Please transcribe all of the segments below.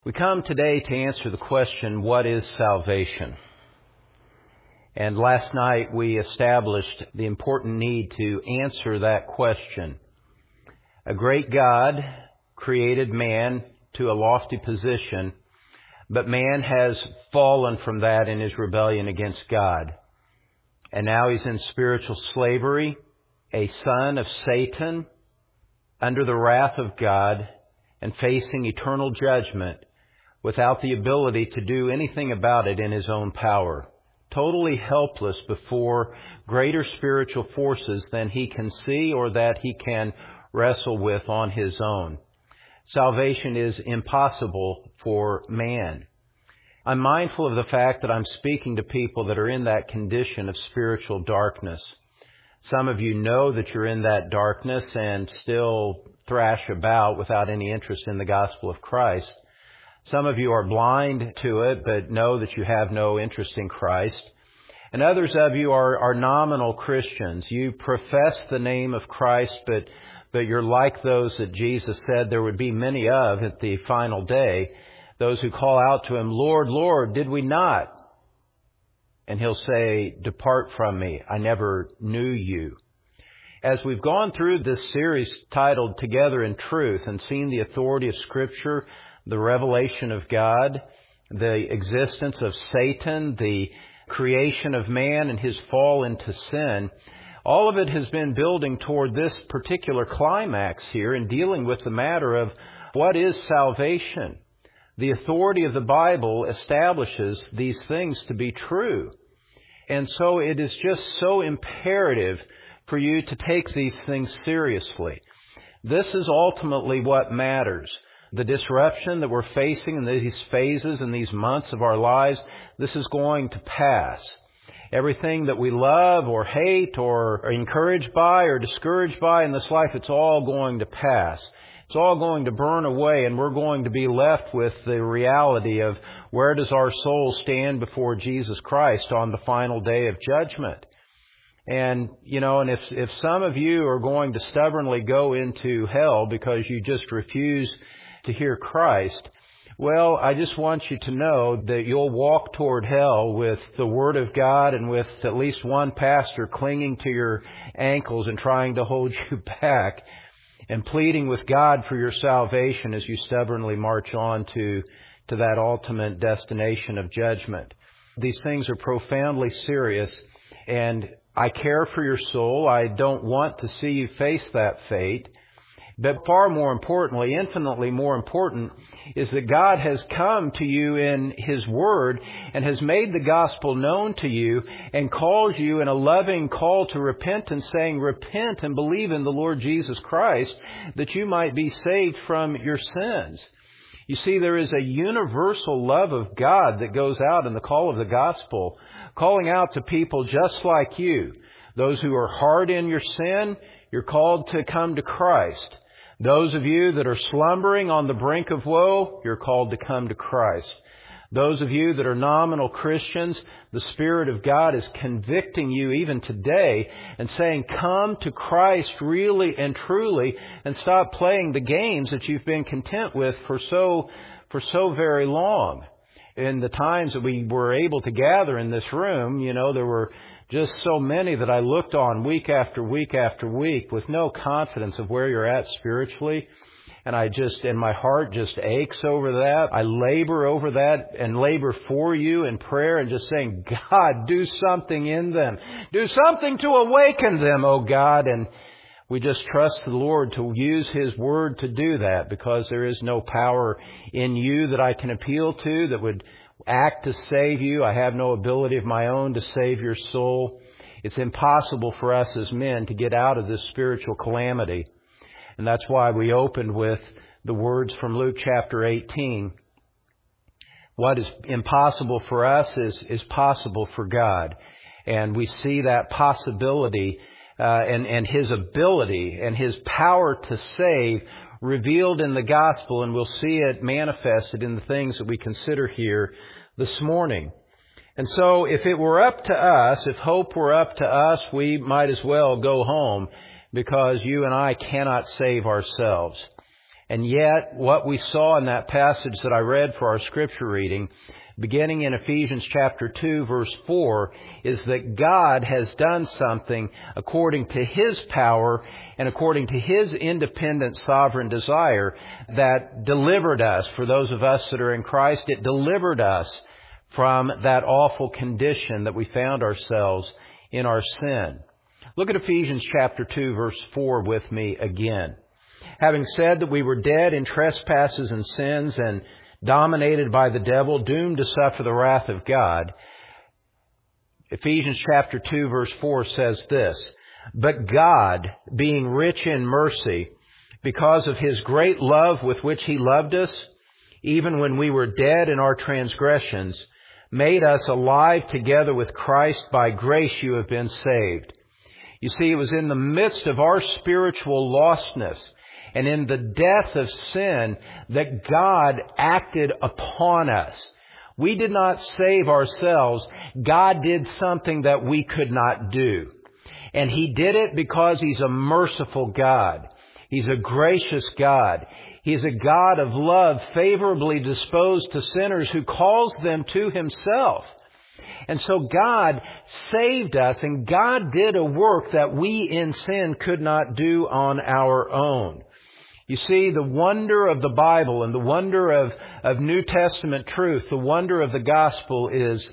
We come today to answer the question, what is salvation? And last night we established the important need to answer that question. A great God created man to a lofty position, but man has fallen from that in his rebellion against God. And now he's in spiritual slavery, a son of Satan, under the wrath of God, and facing eternal judgment without the ability to do anything about it in his own power. Totally helpless before greater spiritual forces than he can see or that he can wrestle with on his own. Salvation is impossible for man. I'm mindful of the fact that I'm speaking to people that are in that condition of spiritual darkness. Some of you know that you're in that darkness and still thrash about without any interest in the gospel of Christ. Some of you are blind to it, but know that you have no interest in Christ. And others of you are nominal Christians. You profess the name of Christ, but you're like those that Jesus said there would be many of at the final day. Those who call out to Him, Lord, Lord, did we not? And He'll say, depart from me, I never knew you. As we've gone through this series titled Together in Truth and seen the authority of Scripture, the revelation of God, the existence of Satan, the creation of man and his fall into sin, all of it has been building toward this particular climax here in dealing with the matter of what is salvation. The authority of the Bible establishes these things to be true. And so it is just so imperative for you to take these things seriously. This is ultimately what matters. The disruption that we're facing in these phases and these months of our lives, this is going to pass. Everything that we love or hate or are encouraged by or discouraged by in this life, it's all going to pass. It's all going to burn away, and we're going to be left with the reality of where does our soul stand before Jesus Christ on the final day of judgment. And, and if some of you are going to stubbornly go into hell because you just refuse to hear Christ, well, I just want you to know that you'll walk toward hell with the Word of God and with at least one pastor clinging to your ankles and trying to hold you back and pleading with God for your salvation as you stubbornly march on to that ultimate destination of judgment. These things are profoundly serious, and I care for your soul. I don't want to see you face that fate. But far more importantly, infinitely more important, is that God has come to you in His Word and has made the gospel known to you and calls you in a loving call to repentance, saying, repent and believe in the Lord Jesus Christ that you might be saved from your sins. You see, there is a universal love of God that goes out in the call of the gospel, calling out to people just like you. Those who are hard in your sin, you're called to come to Christ. Those of you that are slumbering on the brink of woe, you're called to come to Christ. Those of you that are nominal Christians, the Spirit of God is convicting you even today and saying, come to Christ really and truly and stop playing the games that you've been content with for so very long. In the times that we were able to gather in this room, there were just so many that I looked on week after week after week with no confidence of where you're at spiritually. And my heart just aches over that. I labor over that and labor for you in prayer and just saying, God, do something in them. Do something to awaken them, oh God. And we just trust the Lord to use His Word to do that, because there is no power in you that I can appeal to that would act to save you. I have no ability of my own to save your soul. It's impossible for us as men to get out of this spiritual calamity. And that's why we opened with the words from Luke chapter 18. What is impossible for us is possible for God. And we see that possibility and His ability and His power to save revealed in the gospel, and we'll see it manifested in the things that we consider here this morning. And so if it were up to us, if hope were up to us, we might as well go home, because you and I cannot save ourselves. And yet, what we saw in that passage that I read for our scripture reading, beginning in Ephesians chapter 2, verse 4, is that God has done something according to His power and according to His independent sovereign desire that delivered us. For those of us that are in Christ, it delivered us from that awful condition that we found ourselves in our sin. Look at Ephesians chapter 2, verse 4 with me again. Having said that we were dead in trespasses and sins and dominated by the devil, doomed to suffer the wrath of God, Ephesians chapter 2, verse 4 says this, "But God, being rich in mercy, because of His great love with which He loved us, even when we were dead in our transgressions, made us alive together with Christ. By grace you have been saved." You see, it was in the midst of our spiritual lostness and in the death of sin that God acted upon us. We did not save ourselves. God did something that we could not do. And He did it because He's a merciful God. He's a gracious God. He's a God of love, favorably disposed to sinners who calls them to Himself. And so God saved us, and God did a work that we in sin could not do on our own. You see, the wonder of the Bible and the wonder of New Testament truth, the wonder of the gospel is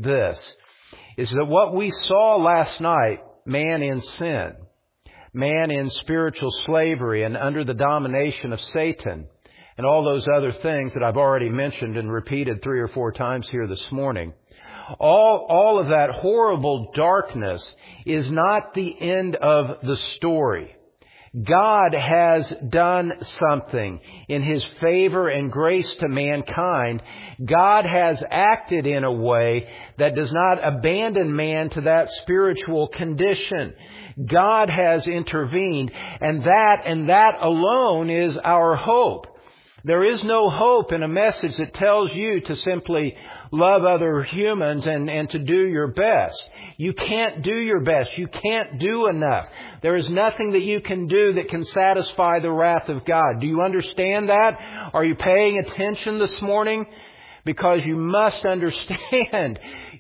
that what we saw last night, man in sin, man in spiritual slavery and under the domination of Satan, and all those other things that I've already mentioned and repeated 3 or 4 times here this morning, all of that horrible darkness is not the end of the story. God has done something in His favor and grace to mankind. God has acted in a way that does not abandon man to that spiritual condition. God has intervened, and that alone is our hope. There is no hope in a message that tells you to simply love other humans and to do your best. You can't do your best. You can't do enough. There is nothing that you can do that can satisfy the wrath of God. Do you understand that? Are you paying attention this morning? Because you must understand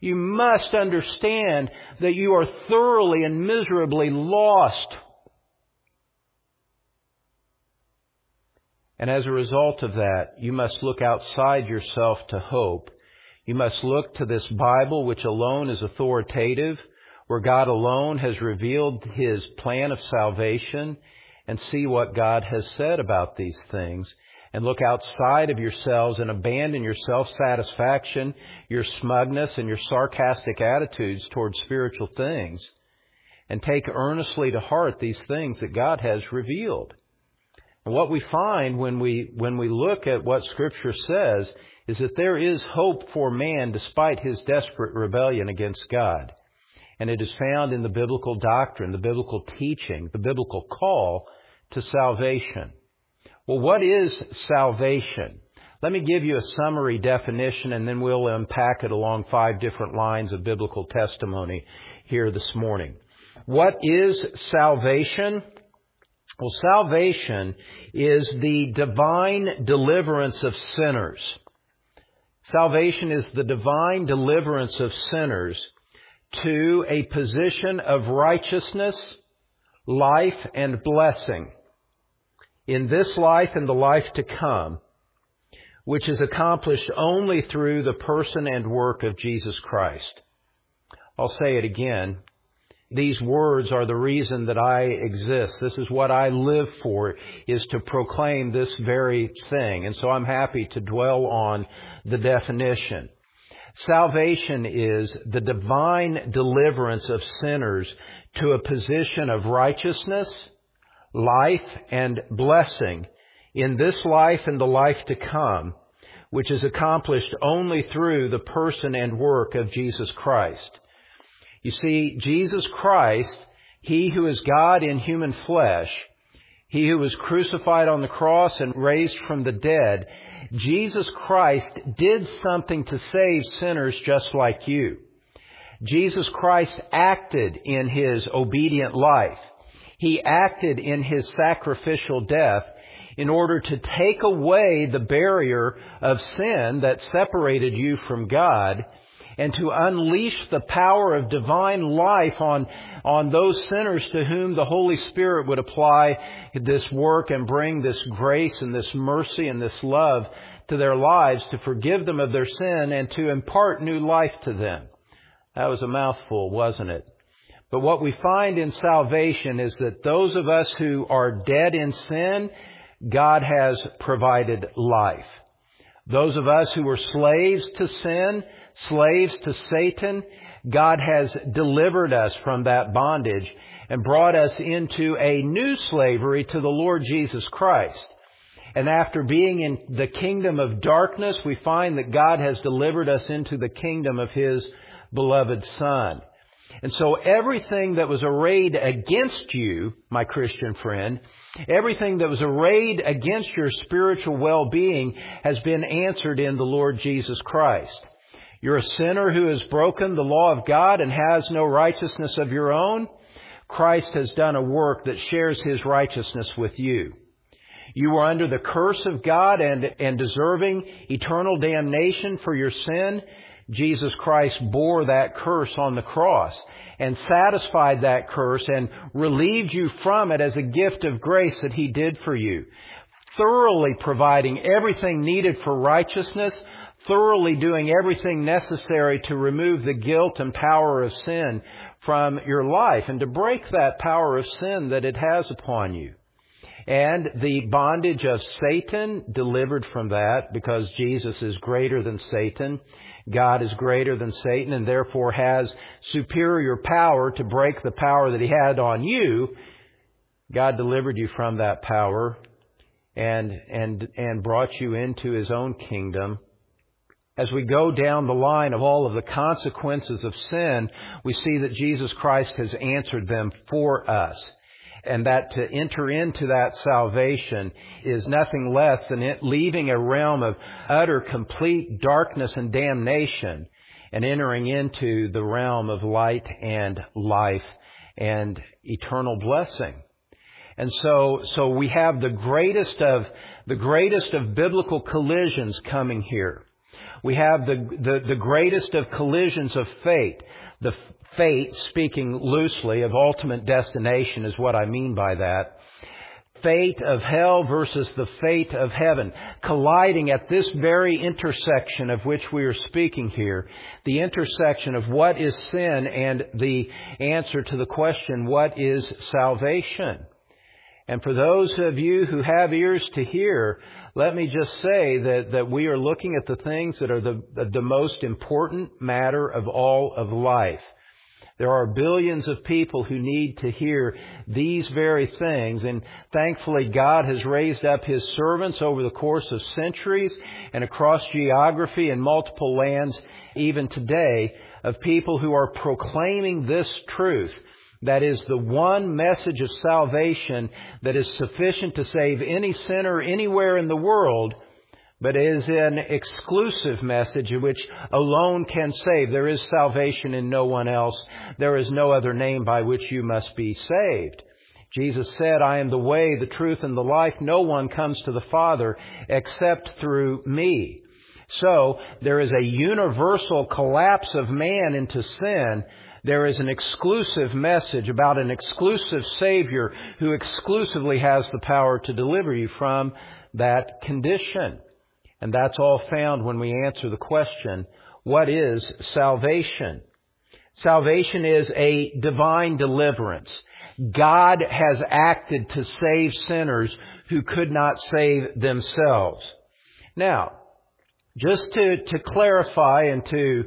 that you are thoroughly and miserably lost. And as a result of that, you must look outside yourself to hope. You must look to this Bible, which alone is authoritative, where God alone has revealed His plan of salvation, and see what God has said about these things. And look outside of yourselves and abandon your self-satisfaction, your smugness, and your sarcastic attitudes towards spiritual things, and take earnestly to heart these things that God has revealed. And what we find when we look at what Scripture says is that there is hope for man despite his desperate rebellion against God. And it is found in the biblical doctrine, the biblical teaching, the biblical call to salvation. Well, what is salvation? Let me give you a summary definition, and then we'll unpack it along 5 different lines of biblical testimony here this morning. What is salvation? Well, salvation is the divine deliverance of sinners. Salvation is the divine deliverance of sinners to a position of righteousness, life, and blessing in this life and the life to come, which is accomplished only through the person and work of Jesus Christ. I'll say it again. These words are the reason that I exist. This is what I live for, is to proclaim this very thing. And so I'm happy to dwell on the definition. Salvation is the divine deliverance of sinners to a position of righteousness, life, and blessing in this life and the life to come, which is accomplished only through the person and work of Jesus Christ. You see, Jesus Christ, He who is God in human flesh, He who was crucified on the cross and raised from the dead, Jesus Christ did something to save sinners just like you. Jesus Christ acted in His obedient life. He acted in His sacrificial death in order to take away the barrier of sin that separated you from God, and to unleash the power of divine life on those sinners to whom the Holy Spirit would apply this work and bring this grace and this mercy and this love to their lives, to forgive them of their sin and to impart new life to them. That was a mouthful, wasn't it? But what we find in salvation is that those of us who are dead in sin, God has provided life. Those of us who were slaves to sin, slaves to Satan, God has delivered us from that bondage and brought us into a new slavery to the Lord Jesus Christ. And after being in the kingdom of darkness, we find that God has delivered us into the kingdom of His beloved Son. And so everything that was arrayed against you, my Christian friend, everything that was arrayed against your spiritual well-being has been answered in the Lord Jesus Christ. You're a sinner who has broken the law of God and has no righteousness of your own. Christ has done a work that shares His righteousness with you. You were under the curse of God and deserving eternal damnation for your sin. Jesus Christ bore that curse on the cross and satisfied that curse and relieved you from it as a gift of grace that He did for you, thoroughly providing everything needed for righteousness, thoroughly doing everything necessary to remove the guilt and power of sin from your life and to break that power of sin that it has upon you. And the bondage of Satan delivered from that, because Jesus is greater than Satan. God is greater than Satan and therefore has superior power to break the power that He had on you. God delivered you from that power and brought you into His own kingdom. As we go down the line of all of the consequences of sin, we see that Jesus Christ has answered them for us. And that to enter into that salvation is nothing less than leaving a realm of utter, complete darkness and damnation and entering into the realm of light and life and eternal blessing. And so we have the greatest of biblical collisions coming here. We have the greatest of collisions of fate. The fate, speaking loosely, of ultimate destination is what I mean by that. Fate of hell versus the fate of heaven, colliding at this very intersection of which we are speaking here. The intersection of what is sin and the answer to the question, what is salvation? And for those of you who have ears to hear, let me just say that we are looking at the things that are the most important matter of all of life. There are billions of people who need to hear these very things, and thankfully God has raised up His servants over the course of centuries and across geography and multiple lands even today of people who are proclaiming this truth. That is the one message of salvation that is sufficient to save any sinner anywhere in the world, but is an exclusive message which alone can save. There is salvation in no one else. There is no other name by which you must be saved. Jesus said, I am the way, the truth, and the life. No one comes to the Father except through me. So there is a universal collapse of man into sin. There is an exclusive message about an exclusive Savior who exclusively has the power to deliver you from that condition. And that's all found when we answer the question, what is salvation? Salvation is a divine deliverance. God has acted to save sinners who could not save themselves. Now, just to clarify and to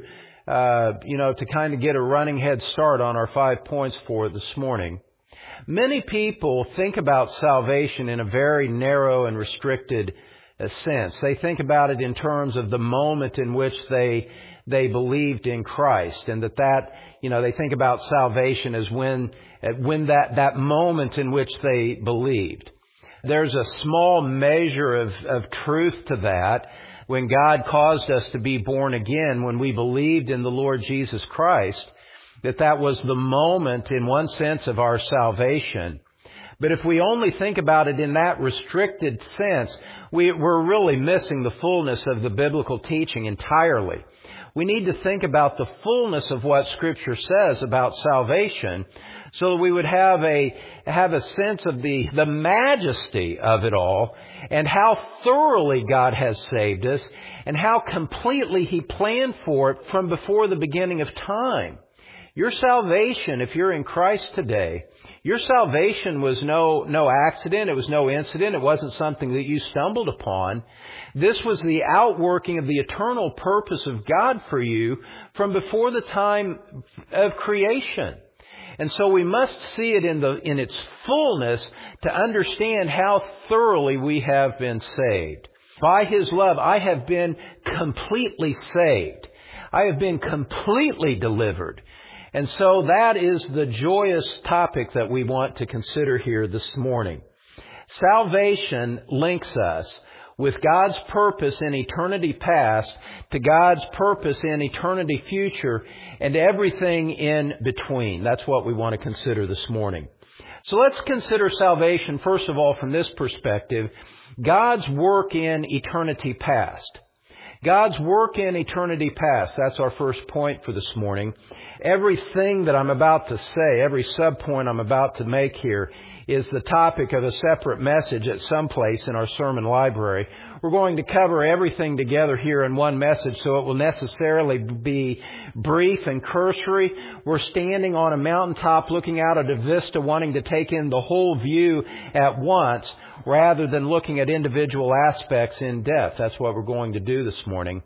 kind of get a running head start on our 5 points for this morning, many people think about salvation in a very narrow and restricted sense. They think about it in terms of the moment in which they believed in Christ, and they think about salvation as when that moment in which they believed. There's a small measure of truth to that. When God caused us to be born again, when we believed in the Lord Jesus Christ, that was the moment in one sense of our salvation. But if we only think about it in that restricted sense, we're really missing the fullness of the biblical teaching entirely. We need to think about the fullness of what Scripture says about salvation so that we would have a sense of the majesty of it all and how thoroughly God has saved us and how completely He planned for it from before the beginning of time. Your salvation, if you're in Christ today, your salvation was no accident. It was no incident. It wasn't something that you stumbled upon. This was the outworking of the eternal purpose of God for you from before the time of creation. And so we must see it in its fullness to understand how thoroughly we have been saved. By His love, I have been completely saved. I have been completely delivered. And so that is the joyous topic that we want to consider here this morning. Salvation links us with God's purpose in eternity past to God's purpose in eternity future and everything in between. That's what we want to consider this morning. So let's consider salvation, first of all, from this perspective, God's work in eternity past. God's work in eternity past. That's our first point for this morning. Everything that I'm about to say, every subpoint I'm about to make here is the topic of a separate message at some place in our sermon library. We're going to cover everything together here in one message, so it will necessarily be brief and cursory. We're standing on a mountaintop looking out at a vista, wanting to take in the whole view at once, rather than looking at individual aspects in depth. That's what we're going to do this morning.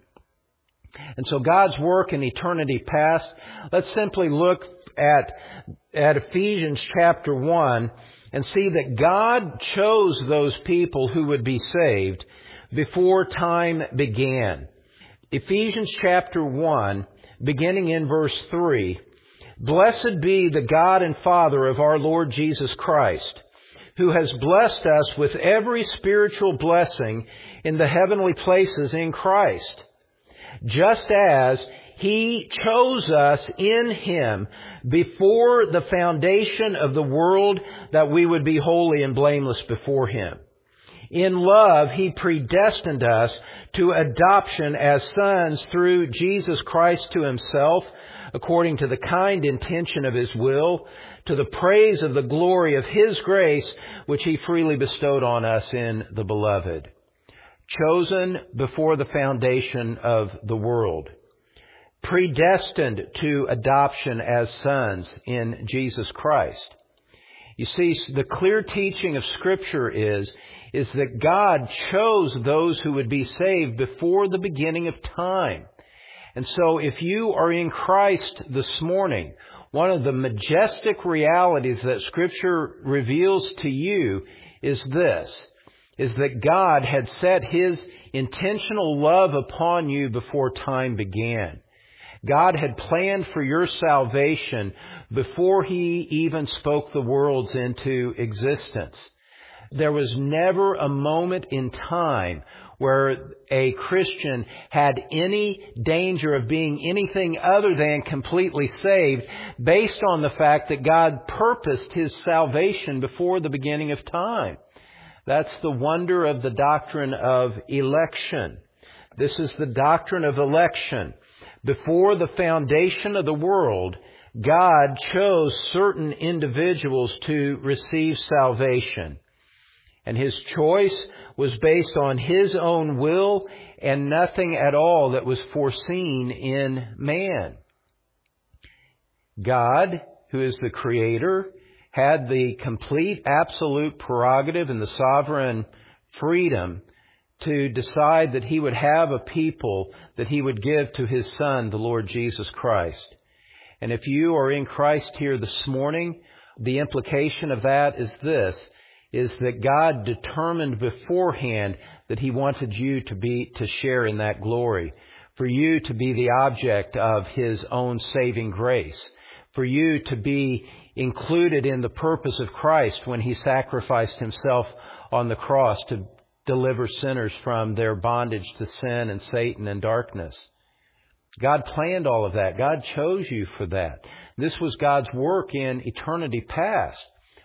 And so God's work in eternity past, let's simply look at Ephesians chapter 1 and see that God chose those people who would be saved before time began. Ephesians chapter 1, beginning in verse 3, "Blessed be the God and Father of our Lord Jesus Christ, who has blessed us with every spiritual blessing in the heavenly places in Christ, just as He chose us in Him before the foundation of the world that we would be holy and blameless before Him. In love, He predestined us to adoption as sons through Jesus Christ to Himself, according to the kind intention of His will, to the praise of the glory of His grace, which He freely bestowed on us in the Beloved." Chosen before the foundation of the world. Predestined to adoption as sons in Jesus Christ. You see, the clear teaching of Scripture is that God chose those who would be saved before the beginning of time. And so if you are in Christ this morning, one of the majestic realities that Scripture reveals to you is this, is that God had set His intentional love upon you before time began. God had planned for your salvation before He even spoke the worlds into existence. There was never a moment in time where a Christian had any danger of being anything other than completely saved based on the fact that God purposed His salvation before the beginning of time. That's the wonder of the doctrine of election. This is the doctrine of election. Before the foundation of the world, God chose certain individuals to receive salvation. And His choice was based on His own will and nothing at all that was foreseen in man. God, who is the Creator, had the complete, absolute prerogative and the sovereign freedom to decide that He would have a people that He would give to His Son, the Lord Jesus Christ. And if you are in Christ here this morning, the implication of that is this, is that God determined beforehand that He wanted you to share in that glory, for you to be the object of His own saving grace, for you to be included in the purpose of Christ when He sacrificed Himself on the cross to deliver sinners from their bondage to sin and Satan and darkness. God planned all of that. God chose you for that. This was God's work in eternity past.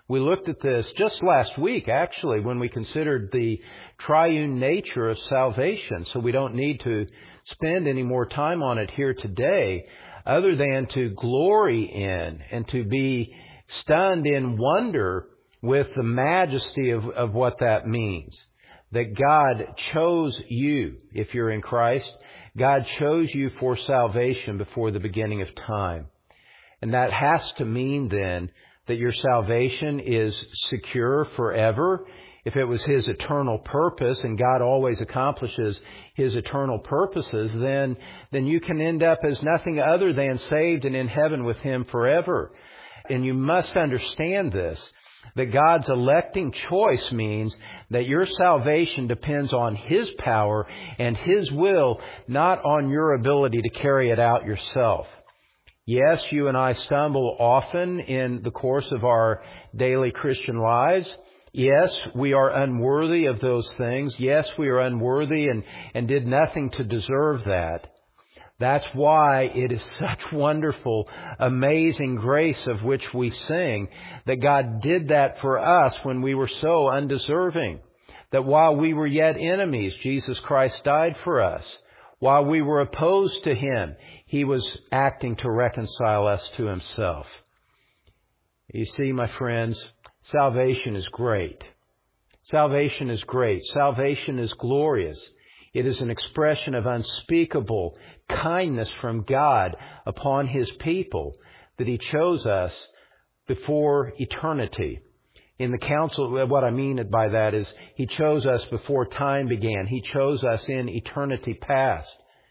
We looked at this just last week, actually, when we considered the triune nature of salvation. So we don't need to spend any more time on it here today, other than to glory in and to be stunned in wonder with the majesty of what that means. That God chose you, if you're in Christ. God chose you for salvation before the beginning of time. And that has to mean then that your salvation is secure forever. If it was His eternal purpose, and God always accomplishes His eternal purposes, then you can end up as nothing other than saved and in heaven with Him forever. And you must understand this, that God's electing choice means that your salvation depends on His power and His will, not on your ability to carry it out yourself. Yes, you and I stumble often in the course of our daily Christian lives. Yes, we are unworthy of those things. Yes, we are unworthy and did nothing to deserve that. That's why it is such wonderful, amazing grace of which we sing, that God did that for us when we were so undeserving. That while we were yet enemies, Jesus Christ died for us. While we were opposed to Him, He was acting to reconcile us to Himself. You see, my friends, salvation is great. Salvation is great. Salvation is glorious. It is an expression of unspeakable kindness from God upon His people, that He chose us before eternity. In the counsel, what I mean by that is He chose us before time began. He chose us in eternity past.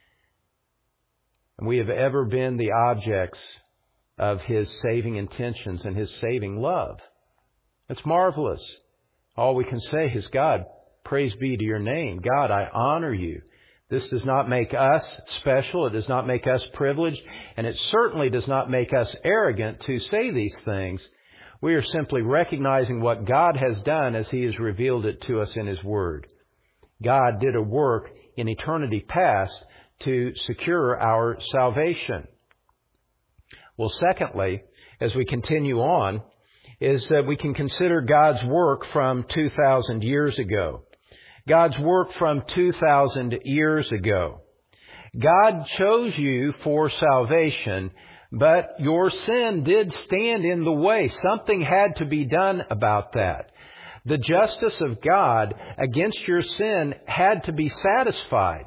And we have ever been the objects of His saving intentions and His saving love. It's marvelous. All we can say is, God, praise be to your name. God, I honor you. This does not make us special. It does not make us privileged. And it certainly does not make us arrogant to say these things. We are simply recognizing what God has done as He has revealed it to us in His Word. God did a work in eternity past to secure our salvation. Well, secondly, as we continue on, is that we can consider God's work from 2,000 years ago. God's work from 2,000 years ago. God chose you for salvation, but your sin did stand in the way. Something had to be done about that. The justice of God against your sin had to be satisfied.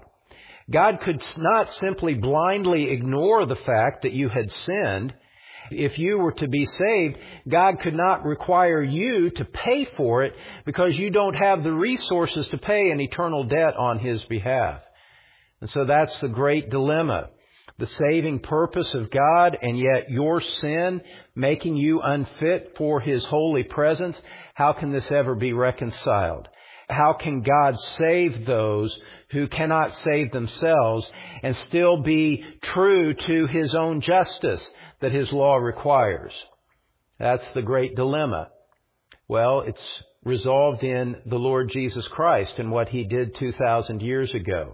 God could not simply blindly ignore the fact that you had sinned. If you were to be saved, God could not require you to pay for it because you don't have the resources to pay an eternal debt on His behalf. And so that's the great dilemma. The saving purpose of God, and yet your sin making you unfit for His holy presence. How can this ever be reconciled? How can God save those who cannot save themselves and still be true to His own justice that His law requires? That's the great dilemma. Well, it's resolved in the Lord Jesus Christ and what He did 2,000 years ago.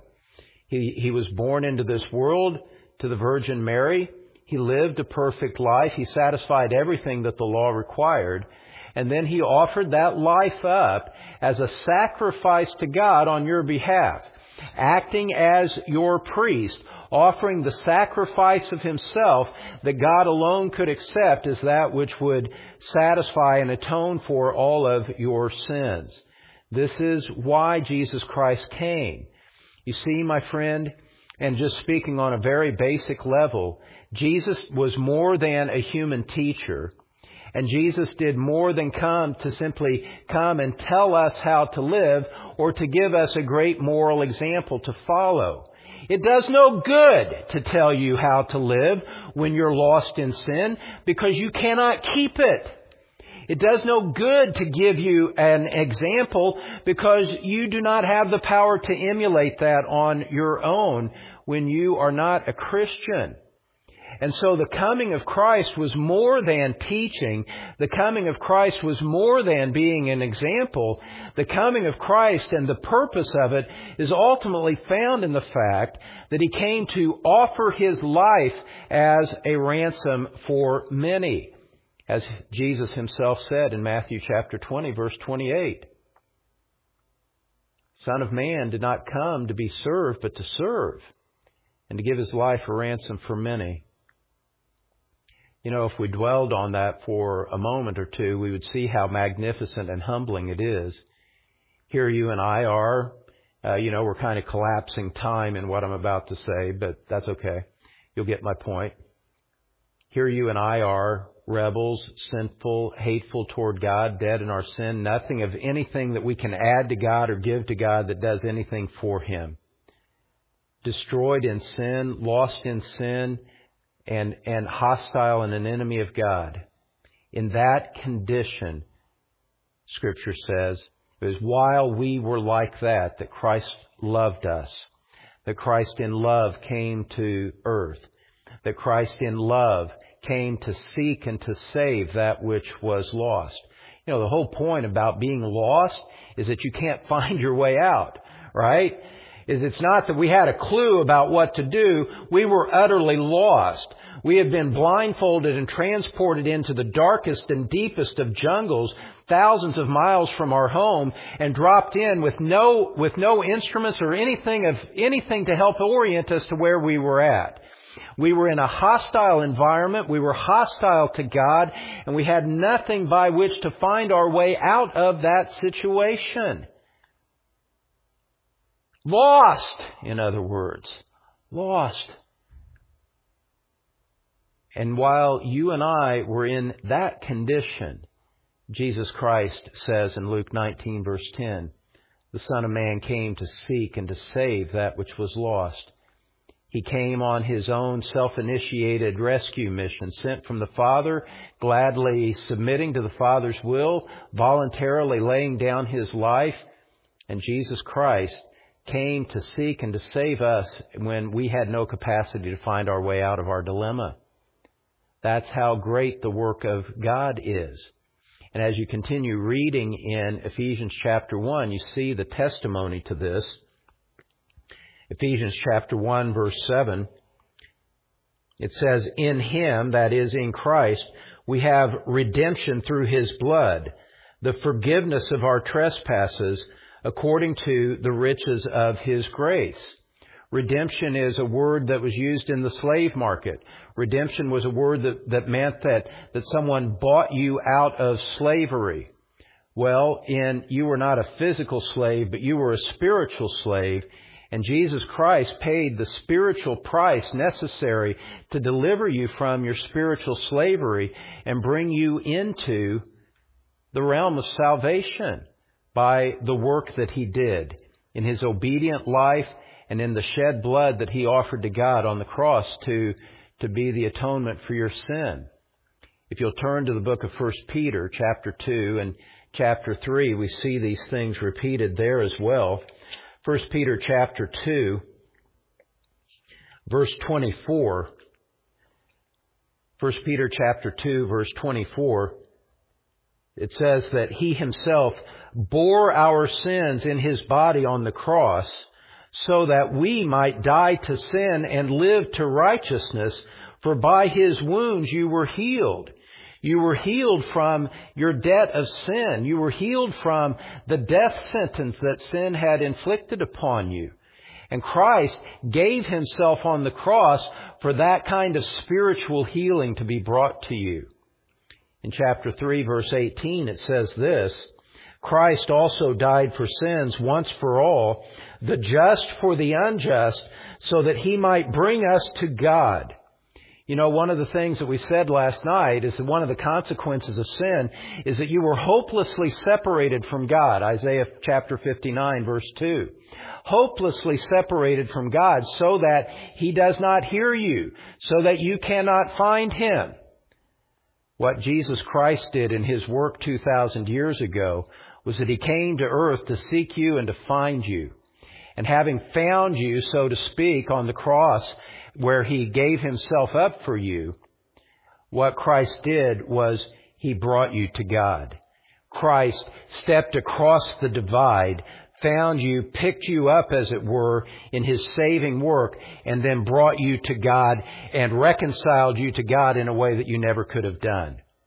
He was born into this world to the Virgin Mary. He lived a perfect life. He satisfied everything that the law required. And then He offered that life up as a sacrifice to God on your behalf, acting as your priest, offering the sacrifice of Himself that God alone could accept as that which would satisfy and atone for all of your sins. This is why Jesus Christ came. You see, my friend, and just speaking on a very basic level, Jesus was more than a human teacher. And Jesus did more than simply come and tell us how to live or to give us a great moral example to follow. It does no good to tell you how to live when you're lost in sin because you cannot keep it. It does no good to give you an example because you do not have the power to emulate that on your own when you are not a Christian. And so the coming of Christ was more than teaching. The coming of Christ was more than being an example. The coming of Christ and the purpose of it is ultimately found in the fact that He came to offer His life as a ransom for many. As Jesus himself said in Matthew chapter 20, verse 28, Son of Man did not come to be served, but to serve, and to give his life a ransom for many. You know, if we dwelled on that for a moment or two, we would see how magnificent and humbling it is. Here you and I are, we're kind of collapsing time in what I'm about to say, but that's okay. You'll get my point. Here you and I are, rebels, sinful, hateful toward God, dead in our sin, nothing of anything that we can add to God or give to God that does anything for Him. Destroyed in sin, lost in sin, and hostile and an enemy of God. In that condition, Scripture says, it was while we were like that Christ loved us, that Christ in love came to earth, that Christ in love came to seek and to save that which was lost. You know, the whole point about being lost is that you can't find your way out, right? It's not that we had a clue about what to do. We were utterly lost. We had been blindfolded and transported into the darkest and deepest of jungles, thousands of miles from our home, and dropped in with no instruments or anything to help orient us to where we were at. We were in a hostile environment. We were hostile to God, and we had nothing by which to find our way out of that situation. Lost, in other words. Lost. And while you and I were in that condition, Jesus Christ says in Luke 19, verse 10, the Son of Man came to seek and to save that which was lost. He came on His own self-initiated rescue mission, sent from the Father, gladly submitting to the Father's will, voluntarily laying down His life. And Jesus Christ came to seek and to save us when we had no capacity to find our way out of our dilemma. That's how great the work of God is. And as you continue reading in Ephesians chapter 1, you see the testimony to this. Ephesians chapter 1, verse 7, it says, in Him, that is in Christ, we have redemption through His blood, the forgiveness of our trespasses, according to the riches of His grace. Redemption is a word that was used in the slave market. Redemption was a word that meant that someone bought you out of slavery. Well, you were not a physical slave, but you were a spiritual slave. And Jesus Christ paid the spiritual price necessary to deliver you from your spiritual slavery and bring you into the realm of salvation by the work that He did in His obedient life and in the shed blood that He offered to God on the cross to be the atonement for your sin. If you'll turn to the book of 1 Peter, chapter 2 and chapter 3, we see these things repeated there as well. 1 Peter chapter 2, verse 24. 1 Peter chapter 2, verse 24. It says that He Himself bore our sins in His body on the cross so that we might die to sin and live to righteousness. For by His wounds you were healed. You were healed from your debt of sin. You were healed from the death sentence that sin had inflicted upon you. And Christ gave Himself on the cross for that kind of spiritual healing to be brought to you. In chapter 3, verse 18, it says this, Christ also died for sins once for all, the just for the unjust, so that He might bring us to God. You know, one of the things that we said last night is that one of the consequences of sin is that you were hopelessly separated from God. Isaiah chapter 59, verse 2. Hopelessly separated from God so that He does not hear you, so that you cannot find Him. What Jesus Christ did in His work 2,000 years ago was that He came to earth to seek you and to find you. And having found you, so to speak, on the cross, where He gave Himself up for you, what Christ did was He brought you to God. Christ stepped across the divide, found you, picked you up, as it were, in His saving work, and then brought you to God and reconciled you to God in a way that you never could have done.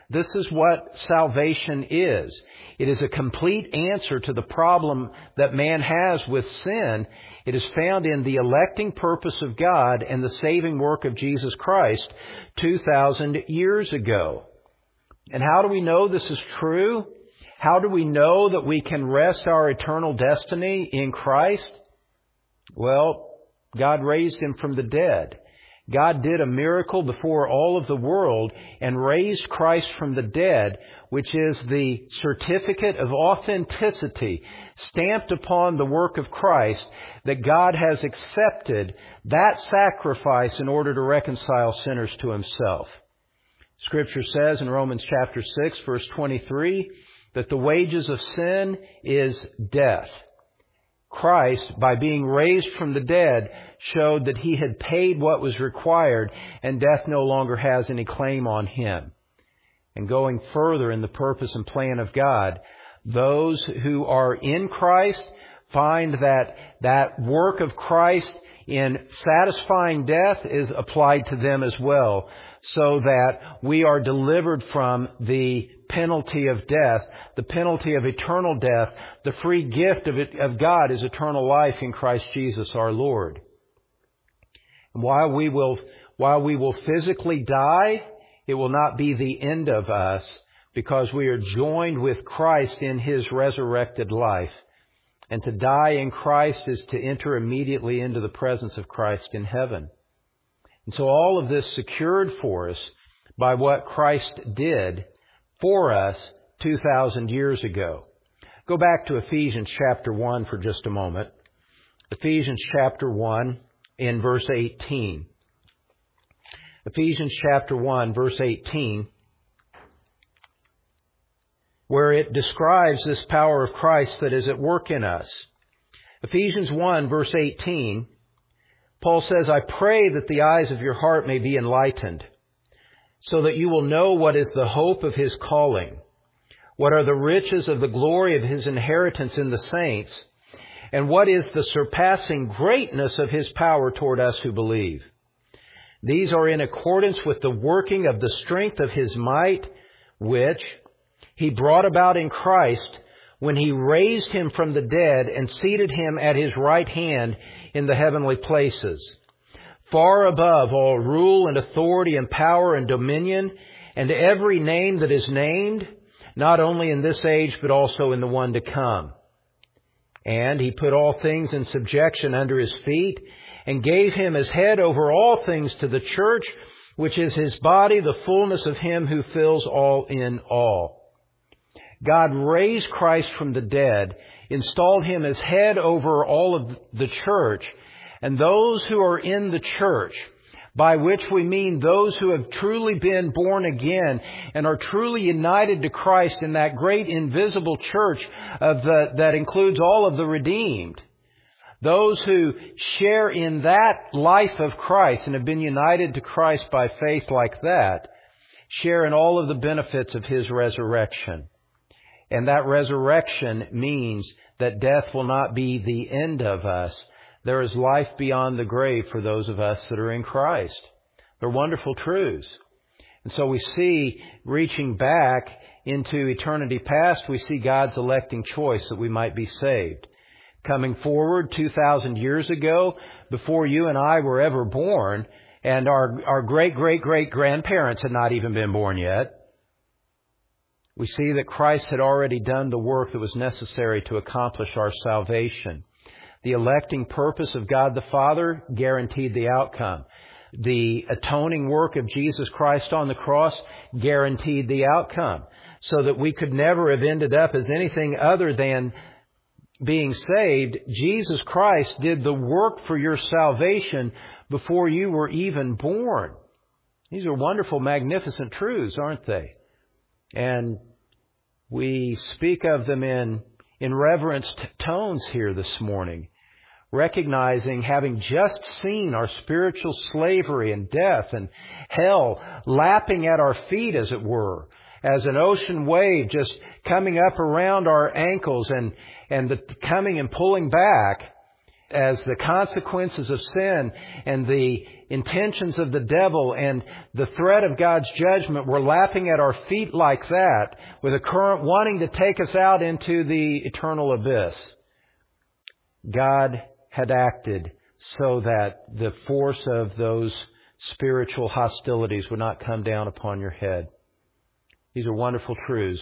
This is what salvation is. It is a complete answer to the problem that man has with sin. It is found in the electing purpose of God and the saving work of Jesus Christ 2,000 years ago. And how do we know this is true? How do we know that we can rest our eternal destiny in Christ? Well, God raised Him from the dead. God did a miracle before all of the world and raised Christ from the dead, which is the certificate of authenticity stamped upon the work of Christ, that God has accepted that sacrifice in order to reconcile sinners to Himself. Scripture says in Romans chapter 6, verse 23, that the wages of sin is death. Christ, by being raised from the dead, showed that He had paid what was required, and death no longer has any claim on Him. And going further in the purpose and plan of God, those who are in Christ find that that work of Christ in satisfying death is applied to them as well, so that we are delivered from the penalty of death, the penalty of eternal death. The free gift of God is eternal life in Christ Jesus our Lord. And while we will physically die, it will not be the end of us, because we are joined with Christ in His resurrected life. And to die in Christ is to enter immediately into the presence of Christ in heaven. And so all of this secured for us by what Christ did for us 2,000 years ago. Go back to Ephesians chapter 1 for just a moment. Ephesians chapter 1 in verse 18. Ephesians chapter 1 verse 18, where it describes this power of Christ that is at work in us. Ephesians 1 verse 18, Paul says, I pray that the eyes of your heart may be enlightened, so that you will know what is the hope of His calling, what are the riches of the glory of His inheritance in the saints, and what is the surpassing greatness of His power toward us who believe. These are in accordance with the working of the strength of His might, which He brought about in Christ when He raised Him from the dead and seated Him at His right hand in the heavenly places, far above all rule and authority and power and dominion, and every name that is named, not only in this age but also in the one to come. And He put all things in subjection under His feet, and gave Him as head over all things to the church, which is His body, the fullness of Him who fills all in all. God raised Christ from the dead, installed Him as head over all of the church, and those who are in the church, by which we mean those who have truly been born again and are truly united to Christ in that great invisible church that includes all of the redeemed. Those who share in that life of Christ and have been united to Christ by faith like that, share in all of the benefits of His resurrection. And that resurrection means that death will not be the end of us. There is life beyond the grave for those of us that are in Christ. They're wonderful truths. And so we see, reaching back into eternity past, we see God's electing choice that we might be saved. Coming forward 2,000 years ago, before you and I were ever born, and our great-great-great-grandparents had not even been born yet, we see that Christ had already done the work that was necessary to accomplish our salvation. The electing purpose of God the Father guaranteed the outcome. The atoning work of Jesus Christ on the cross guaranteed the outcome, so that we could never have ended up as anything other than being saved. Jesus Christ did the work for your salvation before you were even born. These are wonderful, magnificent truths, aren't they? And we speak of them in reverenced tones here this morning, recognizing, having just seen our spiritual slavery and death and hell lapping at our feet, as it were, as an ocean wave just coming up around our ankles and the coming and pulling back. as the consequences of sin and the intentions of the devil and the threat of God's judgment were lapping at our feet like that, with a current wanting to take us out into the eternal abyss, God had acted so that the force of those spiritual hostilities would not come down upon your head. These are wonderful truths.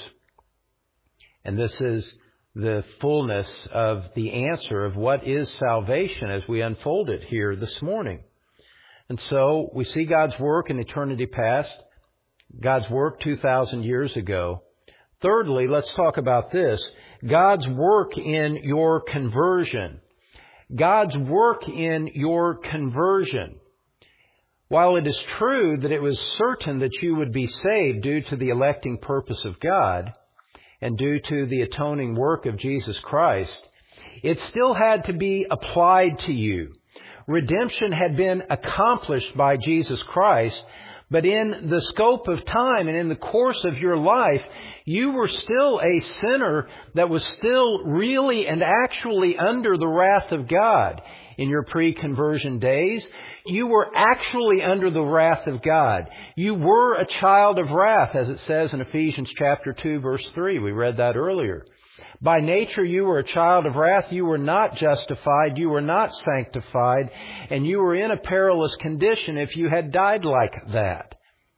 And this is the fullness of the answer of what is salvation as we unfold it here this morning. And so we see God's work in eternity past, God's work 2,000 years ago. Thirdly, let's talk about this, God's work in your conversion. God's work in your conversion. While it is true that it was certain that you would be saved due to the electing purpose of God, and due to the atoning work of Jesus Christ, it still had to be applied to you. Redemption had been accomplished by Jesus Christ, but in the scope of time and in the course of your life, you were still a sinner that was still really and actually under the wrath of God. In your pre-conversion days, you were actually under the wrath of God. You were a child of wrath, as it says in Ephesians chapter 2, verse 3. We read that earlier. By nature, you were a child of wrath. You were not justified. You were not sanctified. And you were in a perilous condition if you had died like that.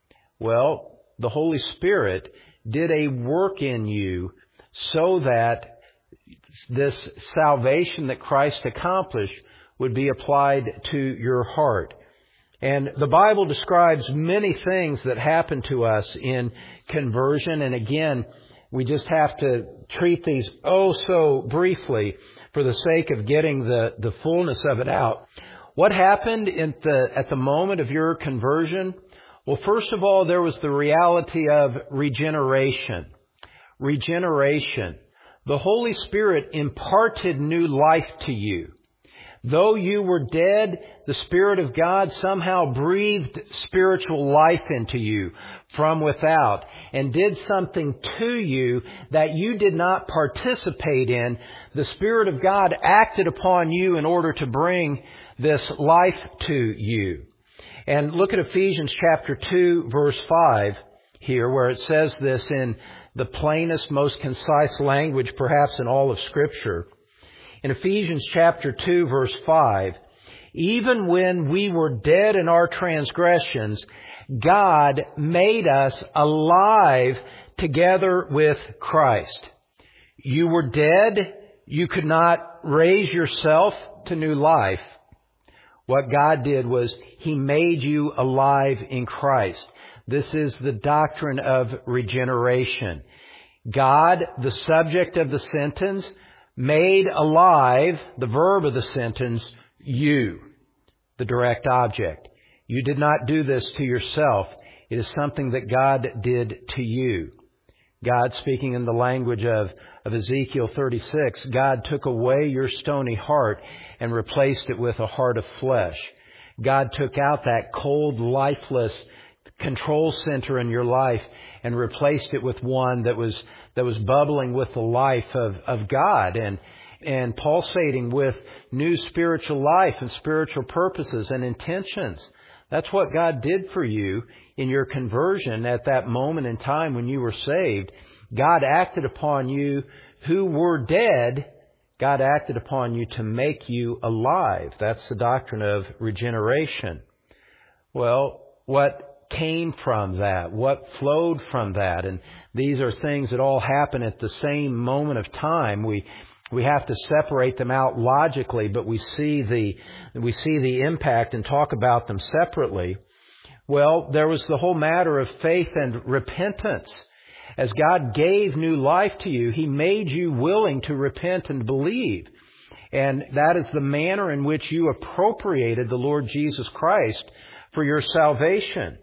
Well, the Holy Spirit did a work in you so that this salvation that Christ accomplished would be applied to your heart. And the Bible describes many things that happen to us in conversion. And again, we just have to treat these so briefly for the sake of getting the fullness of it out. What happened at the moment of your conversion? Well, first of all, there was the reality of regeneration. Regeneration. The Holy Spirit imparted new life to you. Though you were dead, the Spirit of God somehow breathed spiritual life into you from without and did something to you that you did not participate in. The Spirit of God acted upon you in order to bring this life to you. And look at Ephesians chapter 2, verse 5 here, where it says this in the plainest, most concise language perhaps in all of Scripture. In Ephesians chapter 2, verse 5, even when we were dead in our transgressions, God made us alive together with Christ. You were dead. You could not raise yourself to new life. What God did was He made you alive in Christ. This is the doctrine of regeneration. God, the subject of the sentence, made alive, the verb of the sentence, you, the direct object. You did not do this to yourself. It is something that God did to you. God, speaking in the language of Ezekiel 36, God took away your stony heart and replaced it with a heart of flesh. God took out that cold, lifeless control center in your life and replaced it with one that was bubbling with the life of God and pulsating with new spiritual life and spiritual purposes and intentions. That's what God did for you in your conversion at that moment in time when you were saved. God acted upon you who were dead. God acted upon you to make you alive. That's the doctrine of regeneration. Well, what came from that? What flowed from that? And these are things that all happen at the same moment of time. We have to separate them out logically, but we see the impact and talk about them separately. Well, there was the whole matter of faith and repentance. As God gave new life to you, He made you willing to repent and believe. And that is the manner in which you appropriated the Lord Jesus Christ for your salvation.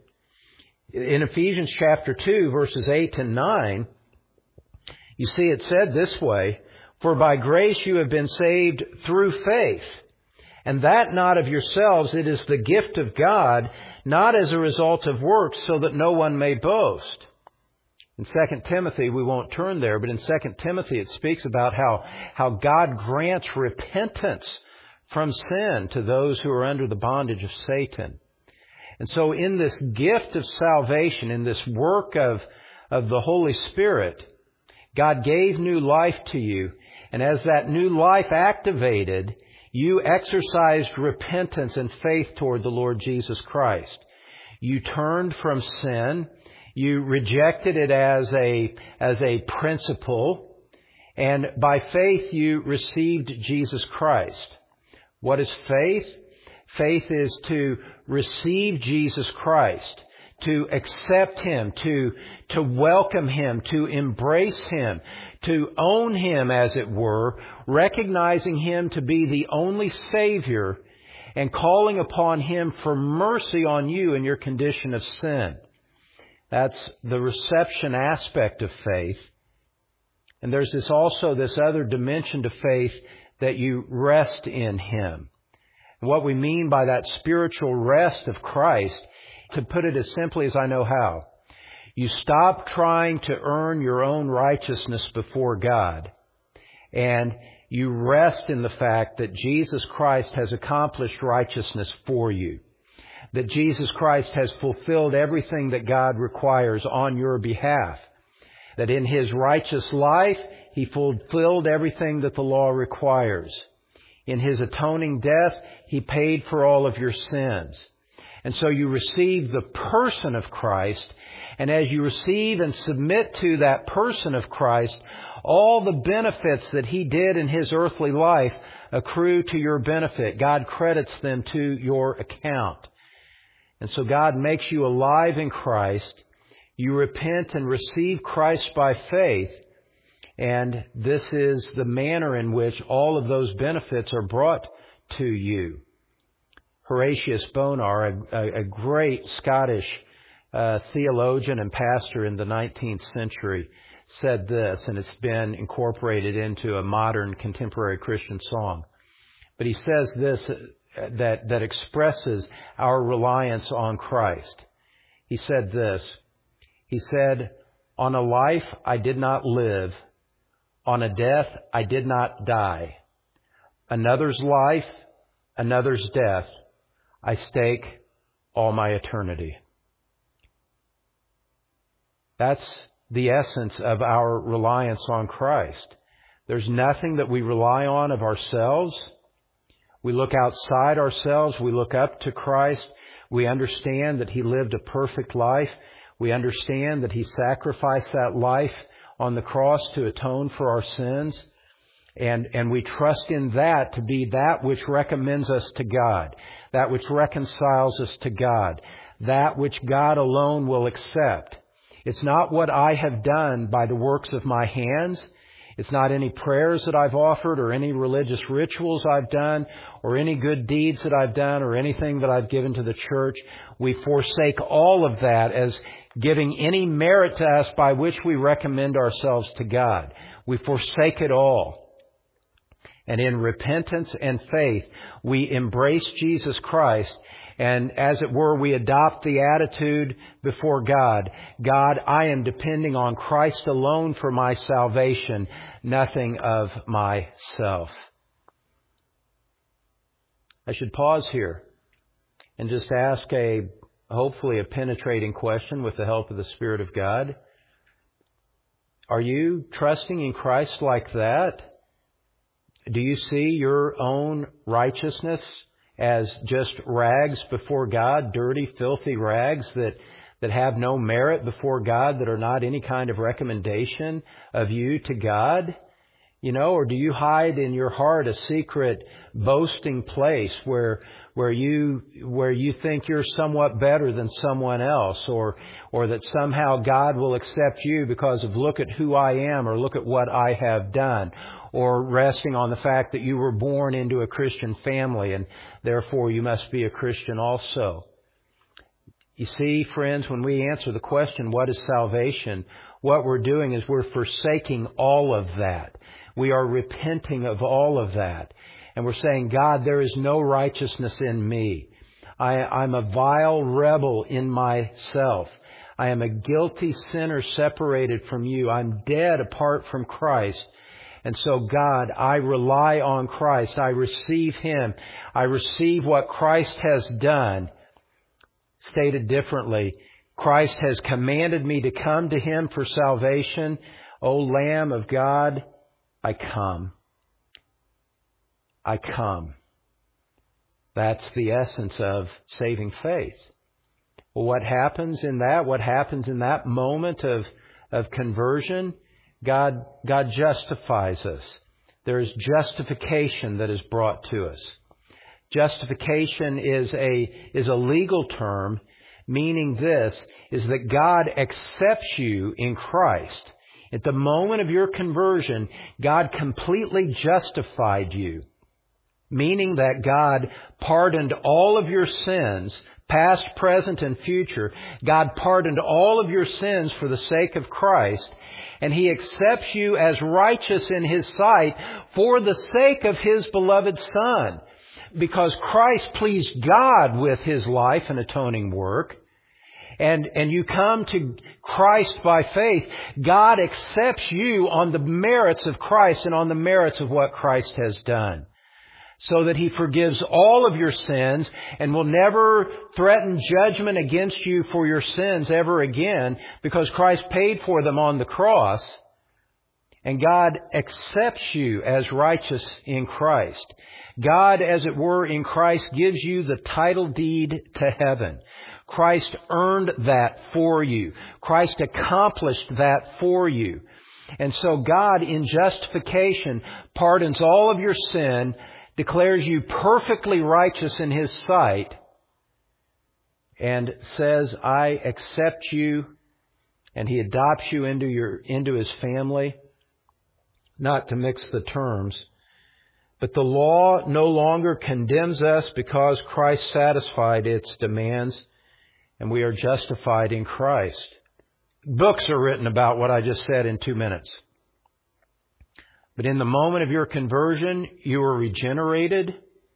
In Ephesians chapter 2, verses 8 and 9, you see it said this way, "For by grace you have been saved through faith, and that not of yourselves, it is the gift of God, not as a result of works, so that no one may boast." In 2 Timothy, we won't turn there, but in 2 Timothy it speaks about how God grants repentance from sin to those who are under the bondage of Satan. And so in this gift of salvation, in this work of the Holy Spirit, God gave new life to you. And as that new life activated, you exercised repentance and faith toward the Lord Jesus Christ. You turned from sin. You rejected it as a principle. And by faith, you received Jesus Christ. What is faith? Faith is to receive Jesus Christ, to accept Him, to welcome Him, to embrace Him, to own Him, as it were, recognizing Him to be the only Savior and calling upon Him for mercy on you in your condition of sin. That's the reception aspect of faith. And there's also this other dimension to faith that you rest in Him. And what we mean by that spiritual rest of Christ, to put it as simply as I know how, you stop trying to earn your own righteousness before God, and you rest in the fact that Jesus Christ has accomplished righteousness for you, that Jesus Christ has fulfilled everything that God requires on your behalf, that in His righteous life, He fulfilled everything that the law requires. In His atoning death, He paid for all of your sins. And so you receive the person of Christ, and as you receive and submit to that person of Christ, all the benefits that He did in His earthly life accrue to your benefit. God credits them to your account. And so God makes you alive in Christ. You repent and receive Christ by faith, and this is the manner in which all of those benefits are brought to you. Horatius Bonar, a great Scottish theologian and pastor in the 19th century, said this, and it's been incorporated into a modern contemporary Christian song. But he says this that expresses our reliance on Christ. He said this. He said, "On a life I did not live, on a death I did not die. Another's life, another's death, I stake all my eternity." That's the essence of our reliance on Christ. There's nothing that we rely on of ourselves. We look outside ourselves. We look up to Christ. We understand that He lived a perfect life. We understand that He sacrificed that life on the cross to atone for our sins. And we trust in that to be that which recommends us to God, that which reconciles us to God, that which God alone will accept. It's not what I have done by the works of my hands. It's not any prayers that I've offered or any religious rituals I've done or any good deeds that I've done or anything that I've given to the church. We forsake all of that as giving any merit to us by which we recommend ourselves to God. We forsake it all. And in repentance and faith, we embrace Jesus Christ. And as it were, we adopt the attitude before God. God, I am depending on Christ alone for my salvation, nothing of myself. I should pause here and just ask hopefully a penetrating question with the help of the Spirit of God. Are you trusting in Christ like that? Do you see your own righteousness as just rags before God, dirty, filthy rags that have no merit before God, that are not any kind of recommendation of you to God? Or do you hide in your heart a secret boasting place where you think you're somewhat better than someone else, or that somehow God will accept you because of look at who I am or look at what I have done, or resting on the fact that you were born into a Christian family and therefore you must be a Christian also? You see, friends, when we answer the question, what is salvation? What we're doing is we're forsaking all of that. We are repenting of all of that. And we're saying, God, there is no righteousness in me. I'm a vile rebel in myself. I am a guilty sinner separated from you. I'm dead apart from Christ. And so, God, I rely on Christ. I receive Him. I receive what Christ has done. Stated differently, Christ has commanded me to come to Him for salvation. O Lamb of God, I come. I come. That's the essence of saving faith. Well, what happens in that? What happens in that moment of conversion? God justifies us. There is justification that is brought to us. Justification is a legal term, meaning this, is that God accepts you in Christ. At the moment of your conversion, God completely justified you, meaning that God pardoned all of your sins, past, present, and future. God pardoned all of your sins for the sake of Christ, and He accepts you as righteous in His sight for the sake of His beloved Son. Because Christ pleased God with His life and atoning work, and you come to Christ by faith, God accepts you on the merits of Christ and on the merits of what Christ has done, so that He forgives all of your sins and will never threaten judgment against you for your sins ever again, because Christ paid for them on the cross, and God accepts you as righteous in Christ. God, as it were, in Christ gives you the title deed to heaven. Christ earned that for you. Christ accomplished that for you. And so God, in justification, pardons all of your sin, declares you perfectly righteous in His sight, and says, I accept you, and He adopts you into His family. Not to mix the terms, but the law no longer condemns us because Christ satisfied its demands, and we are justified in Christ. Books are written about what I just said in 2 minutes. But in the moment of your conversion, you were regenerated.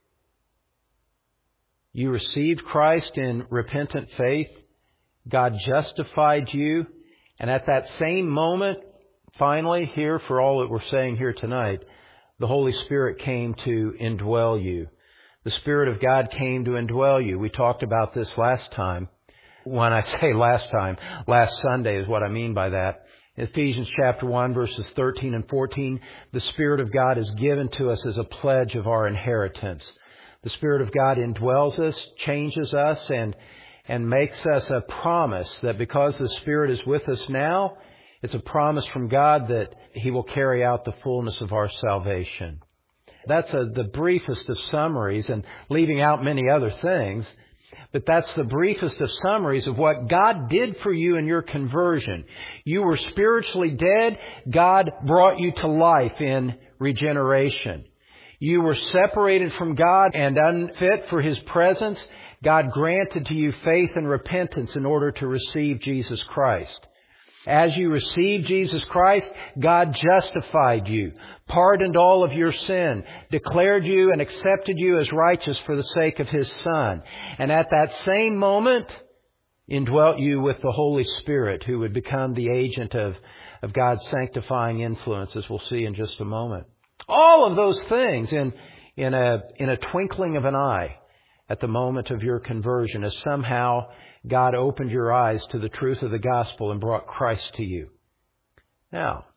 You received Christ in repentant faith. God justified you. And at that same moment, finally, here, for all that we're saying here tonight, the Holy Spirit came to indwell you. The Spirit of God came to indwell you. We talked about this last time. When I say last time, last Sunday is what I mean by that. Ephesians chapter 1, verses 13 and 14, the Spirit of God is given to us as a pledge of our inheritance. The Spirit of God indwells us, changes us, and makes us a promise that because the Spirit is with us now, it's a promise from God that He will carry out the fullness of our salvation. That's the briefest of summaries, and leaving out many other things. But that's the briefest of summaries of what God did for you in your conversion. You were spiritually dead. God brought you to life in regeneration. You were separated from God and unfit for His presence. God granted to you faith and repentance in order to receive Jesus Christ. As you received Jesus Christ, God justified you, pardoned all of your sin, declared you and accepted you as righteous for the sake of His Son. And at that same moment, indwelt you with the Holy Spirit, who would become the agent of God's sanctifying influence, as we'll see in just a moment. All of those things in a twinkling of an eye at the moment of your conversion, as somehow God opened your eyes to the truth of the gospel and brought Christ to you. Now,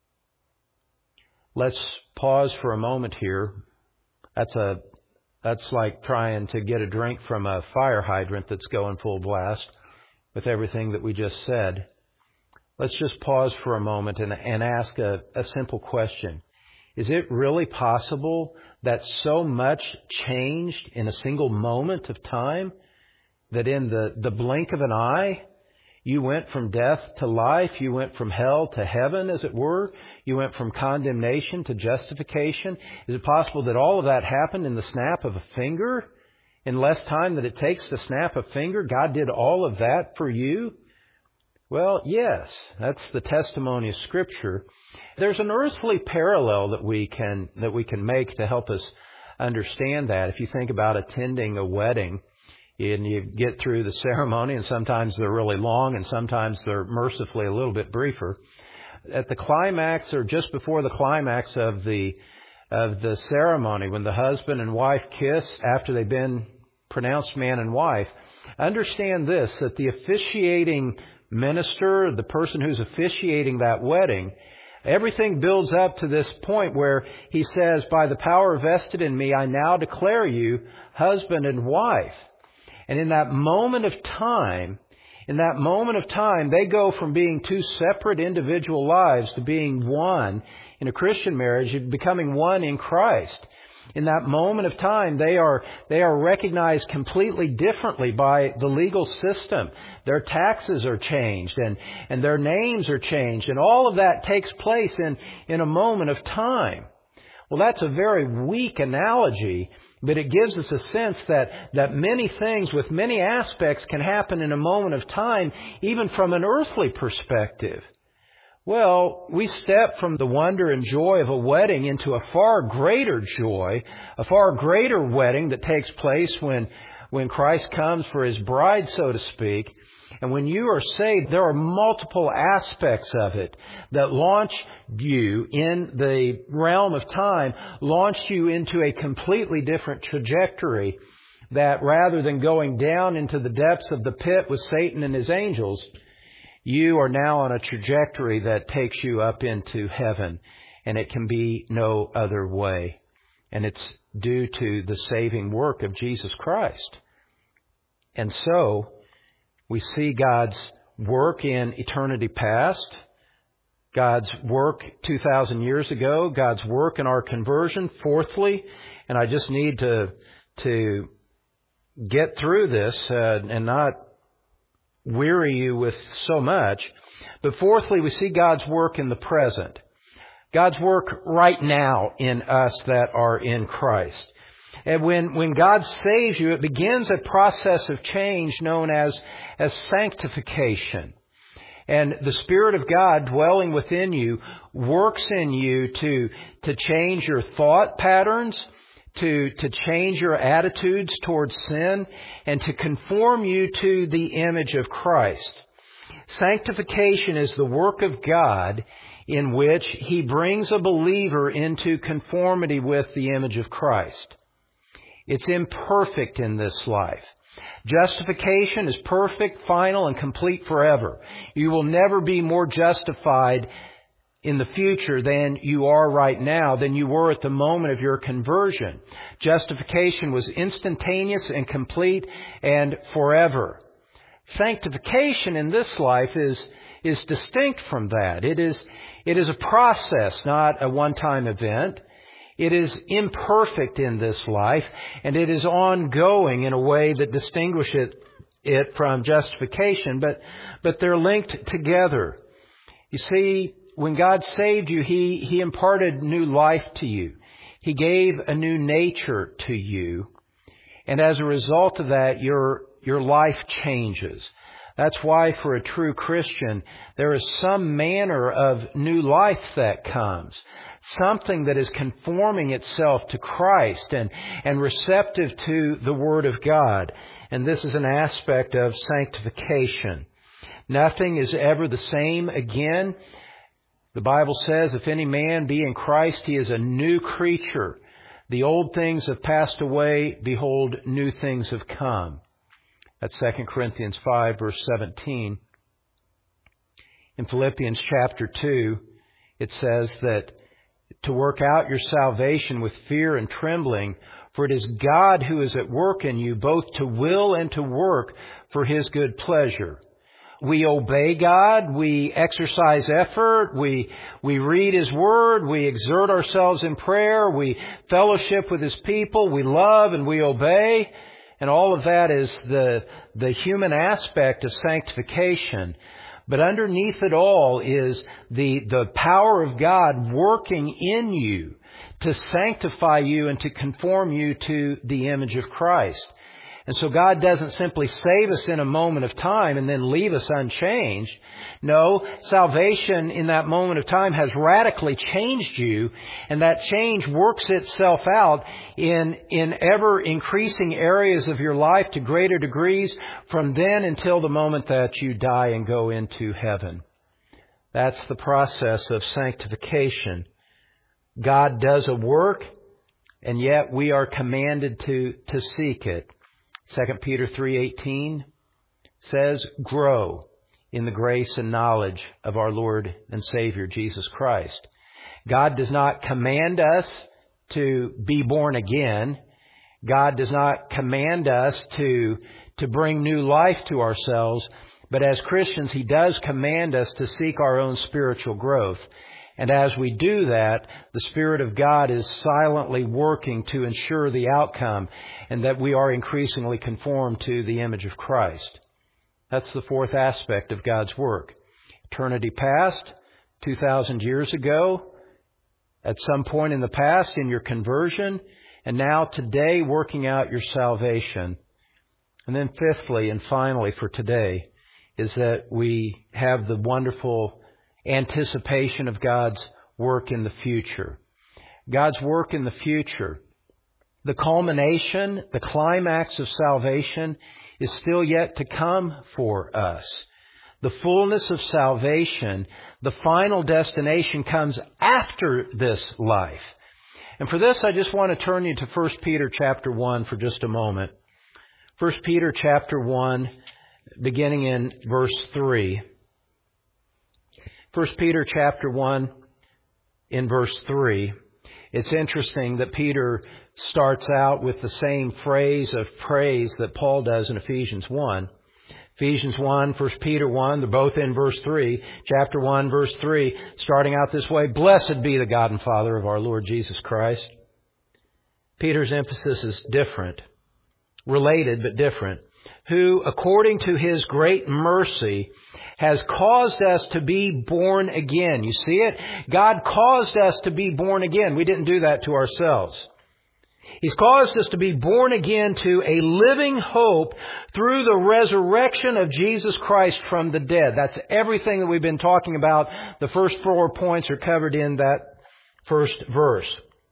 let's pause for a moment here. That's like trying to get a drink from a fire hydrant that's going full blast with everything that we just said. Let's just pause for a moment and ask a simple question. Is it really possible that so much changed in a single moment of time, that in the blink of an eye, you went from death to life, you went from hell to heaven, as it were, you went from condemnation to justification? Is it possible that all of that happened in the snap of a finger? In less time than it takes to snap a finger, God did all of that for you? Well, yes, that's the testimony of Scripture. There's an earthly parallel that we can make to help us understand that. If you think about attending a wedding, and you get through the ceremony, and sometimes they're really long, and sometimes they're mercifully a little bit briefer. at the climax or just before the climax of the ceremony, when the husband and wife kiss after they've been pronounced man and wife, understand this, that the officiating minister, the person who's officiating that wedding, everything builds up to this point where he says, by the power vested in me, I now declare you husband and wife. And in that moment of time, they go from being two separate individual lives to being one in a Christian marriage, becoming one in Christ. In that moment of time, they are recognized completely differently by the legal system. Their taxes are changed and their names are changed, and all of that takes place in a moment of time. Well, that's a very weak analogy, but it gives us a sense that many things with many aspects can happen in a moment of time, even from an earthly perspective. Well, we step from the wonder and joy of a wedding into a far greater joy, a far greater wedding that takes place when Christ comes for His bride, so to speak. And when you are saved, there are multiple aspects of it that launch you in the realm of time, launch you into a completely different trajectory, that rather than going down into the depths of the pit with Satan and his angels, you are now on a trajectory that takes you up into heaven, and it can be no other way. And it's due to the saving work of Jesus Christ. And so, we see God's work in eternity past, God's work 2,000 years ago, God's work in our conversion. Fourthly, and I just need to get through this and not weary you with so much. But fourthly, we see God's work in the present. God's work right now in us that are in Christ. And when God saves you, it begins a process of change known as sanctification. And the Spirit of God dwelling within you works in you to change your thought patterns, to change your attitudes towards sin, and to conform you to the image of Christ. Sanctification is the work of God in which He brings a believer into conformity with the image of Christ. It's imperfect in this life. Justification is perfect, final, and complete forever. You will never be more justified in the future than you are right now, than you were at the moment of your conversion. Justification was instantaneous and complete and forever. Sanctification in this life is distinct from that. It is a process, not a one-time event. It is imperfect in this life, and it is ongoing in a way that distinguishes it from justification, but they're linked together. You see, when God saved you, He imparted new life to you. He gave a new nature to you, and as a result of that, your life changes. That's why for a true Christian, there is some manner of new life that comes. Something that is conforming itself to Christ and receptive to the Word of God. And this is an aspect of sanctification. Nothing is ever the same again. The Bible says, if any man be in Christ, he is a new creature. The old things have passed away. Behold, new things have come. That's 2 Corinthians 5, verse 17. In Philippians chapter 2, it says that to work out your salvation with fear and trembling, for it is God who is at work in you, both to will and to work for His good pleasure. We obey God, we exercise effort, we read His Word, we exert ourselves in prayer, we fellowship with His people, we love and we obey. And all of that is the human aspect of sanctification. But underneath it all is the power of God working in you to sanctify you and to conform you to the image of Christ. And so God doesn't simply save us in a moment of time and then leave us unchanged. No, salvation in that moment of time has radically changed you, and that change works itself out in ever increasing areas of your life to greater degrees from then until the moment that you die and go into heaven. That's the process of sanctification. God does a work, and yet we are commanded to seek it. 2 Peter 3:18 says, grow in the grace and knowledge of our Lord and Savior, Jesus Christ. God does not command us to be born again. God does not command us to bring new life to ourselves. But as Christians, He does command us to seek our own spiritual growth. And as we do that, the Spirit of God is silently working to ensure the outcome and that we are increasingly conformed to the image of Christ. That's the fourth aspect of God's work. Eternity past, 2,000 years ago, at some point in the past in your conversion, and now today working out your salvation. And then fifthly and finally for today is that we have the wonderful anticipation of God's work in the future. God's work in the future. The culmination, the climax of salvation is still yet to come for us. The fullness of salvation, the final destination, comes after this life. And for this, I just want to turn you to 1 Peter chapter 1 for just a moment. 1 Peter chapter 1, beginning in verse 3. 1 Peter chapter 1 in verse 3. It's interesting that Peter starts out with the same phrase of praise that Paul does in Ephesians 1. Ephesians 1, 1 Peter 1, they're both in verse 3. Chapter 1, verse 3, starting out this way, blessed be the God and Father of our Lord Jesus Christ. Peter's emphasis is different, related but different. Who, according to His great mercy, has caused us to be born again. You see it? God caused us to be born again. We didn't do that to ourselves. He's caused us to be born again to a living hope through the resurrection of Jesus Christ from the dead. That's everything that we've been talking about. The first 4 points are covered in that first verse.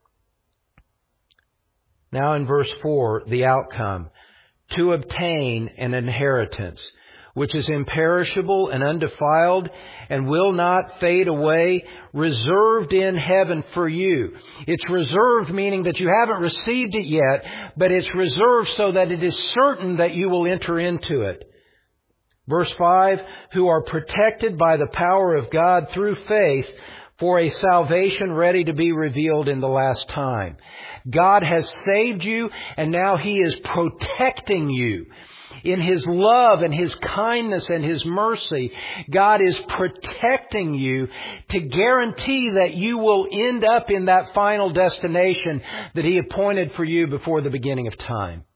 Now in verse 4, the outcome. To obtain an inheritance, which is imperishable and undefiled and will not fade away, reserved in heaven for you. It's reserved, meaning that you haven't received it yet, but it's reserved so that it is certain that you will enter into it. Verse 5, who are protected by the power of God through faith for a salvation ready to be revealed in the last time. God has saved you, and now He is protecting you. In His love and His kindness and His mercy, God is protecting you to guarantee that you will end up in that final destination that He appointed for you before the beginning of time.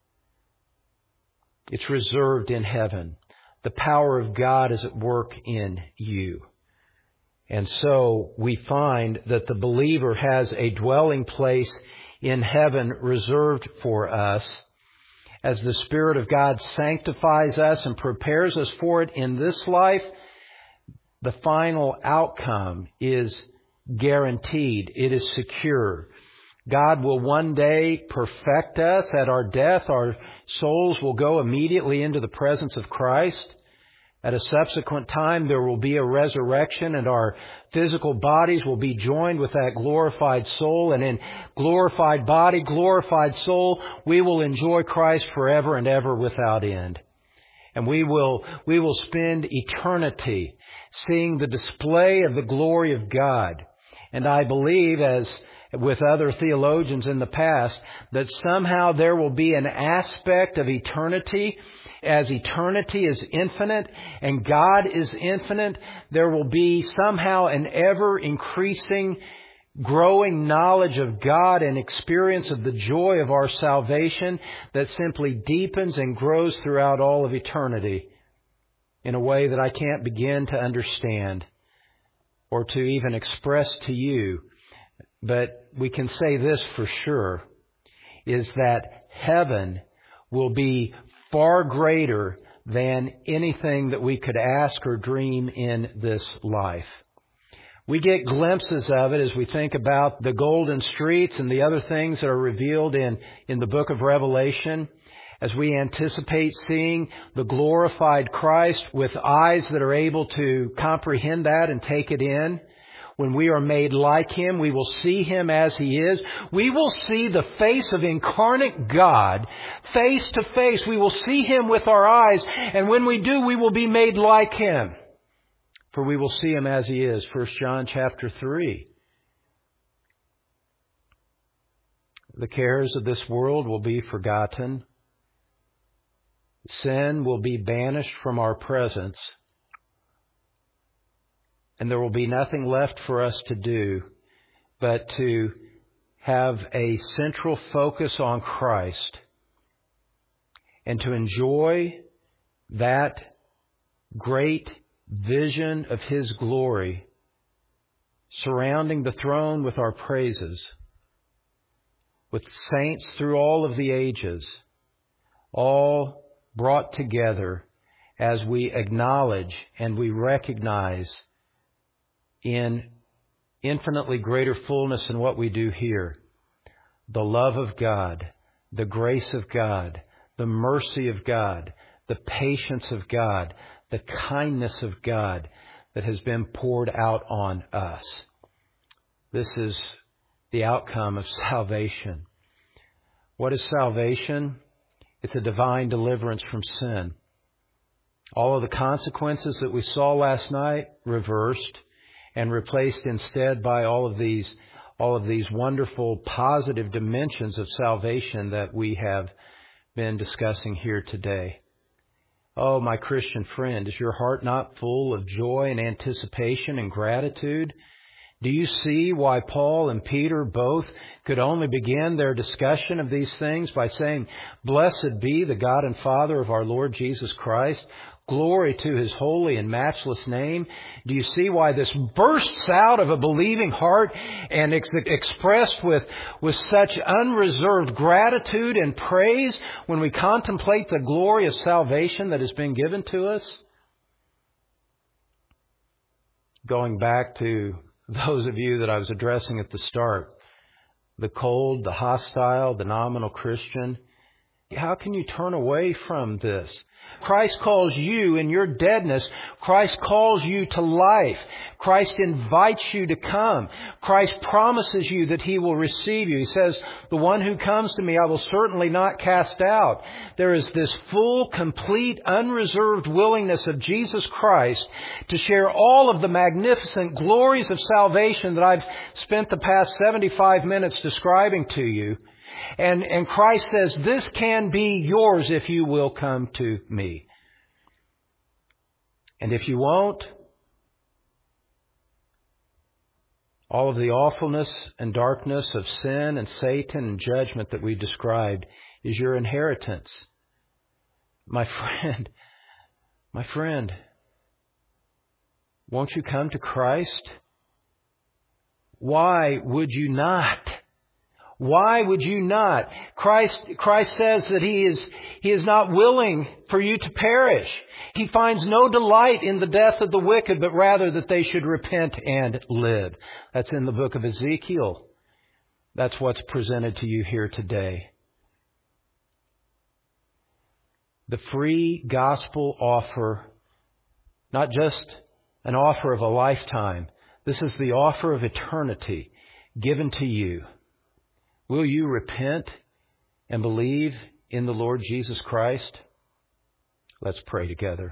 It's reserved in heaven. The power of God is at work in you. And so we find that the believer has a dwelling place in heaven reserved for us. As the Spirit of God sanctifies us and prepares us for it in this life, the final outcome is guaranteed. It is secure. God will one day perfect us at our death. Our souls will go immediately into the presence of Christ. At a subsequent time, there will be a resurrection, and our physical bodies will be joined with that glorified soul. And in glorified body, glorified soul, we will enjoy Christ forever and ever without end. And we will spend eternity seeing the display of the glory of God. And I believe, as with other theologians in the past, that somehow there will be an aspect of eternity. As eternity is infinite and God is infinite, there will be somehow an ever-increasing, growing knowledge of God and experience of the joy of our salvation that simply deepens and grows throughout all of eternity in a way that I can't begin to understand or to even express to you. But we can say this for sure, is that heaven will be far greater than anything that we could ask or dream in this life. We get glimpses of it as we think about the golden streets and the other things that are revealed in the book of Revelation. as we anticipate seeing the glorified Christ with eyes that are able to comprehend that and take it in. When we are made like Him, we will see Him as He is. We will see the face of incarnate God face to face. We will see Him with our eyes, and when we do, we will be made like Him. For we will see Him as He is. 1 John chapter 3. The cares of this world will be forgotten. Sin will be banished from our presence. And there will be nothing left for us to do but to have a central focus on Christ and to enjoy that great vision of His glory surrounding the throne with our praises, with saints through all of the ages, all brought together as we acknowledge and we recognize in infinitely greater fullness than what we do here, the love of God, the grace of God, the mercy of God, the patience of God, the kindness of God that has been poured out on us. This is the outcome of salvation. What is salvation? It's a divine deliverance from sin. All of the consequences that we saw last night reversed and replaced instead by all of these wonderful positive dimensions of salvation that we have been discussing here today. Oh, my Christian friend, is your heart not full of joy and anticipation and gratitude? Do you see why Paul and Peter both could only begin their discussion of these things by saying, "Blessed be the God and Father of our Lord Jesus Christ. Glory to His holy and matchless name"? Do you see why this bursts out of a believing heart and expressed with such unreserved gratitude and praise when we contemplate the glorious salvation that has been given to us? Going back to those of you that I was addressing at the start, the cold, the hostile, the nominal Christian, how can you turn away from this? Christ calls you in your deadness. Christ calls you to life. Christ invites you to come. Christ promises you that He will receive you. He says, "The one who comes to me, I will certainly not cast out." There is this full, complete, unreserved willingness of Jesus Christ to share all of the magnificent glories of salvation that I've spent the past 75 minutes describing to you. And Christ says, this can be yours if you will come to me. And if you won't, all of the awfulness and darkness of sin and Satan and judgment that we described is your inheritance. My friend, won't you come to Christ? Why would you not? Why would you not? Christ says that He is not willing for you to perish. He finds no delight in the death of the wicked, but rather that they should repent and live. That's in the book of Ezekiel. That's what's presented to you here today. The free gospel offer, not just an offer of a lifetime. This is the offer of eternity given to you. Will you repent and believe in the Lord Jesus Christ? Let's pray together.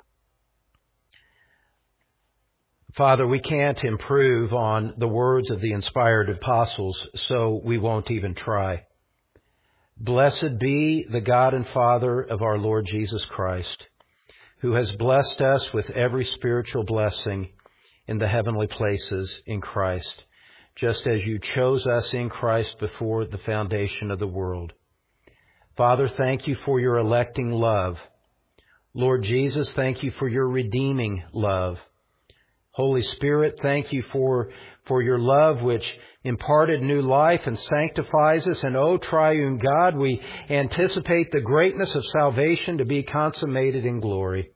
Father, we can't improve on the words of the inspired apostles, so we won't even try. Blessed be the God and Father of our Lord Jesus Christ, who has blessed us with every spiritual blessing in the heavenly places in Christ, just as you chose us in Christ before the foundation of the world. Father, thank you for your electing love. Lord Jesus, thank you for your redeeming love. Holy Spirit, thank you for your love which imparted new life and sanctifies us. And O triune God, we anticipate the greatness of salvation to be consummated in glory.